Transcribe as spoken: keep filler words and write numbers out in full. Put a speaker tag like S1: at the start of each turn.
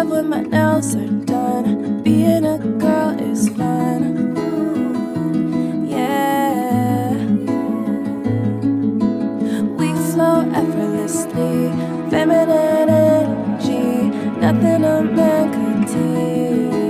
S1: love when my nails are done. Being a girl is fun. Yeah. We flow effortlessly, feminine energy, nothing a man could teach.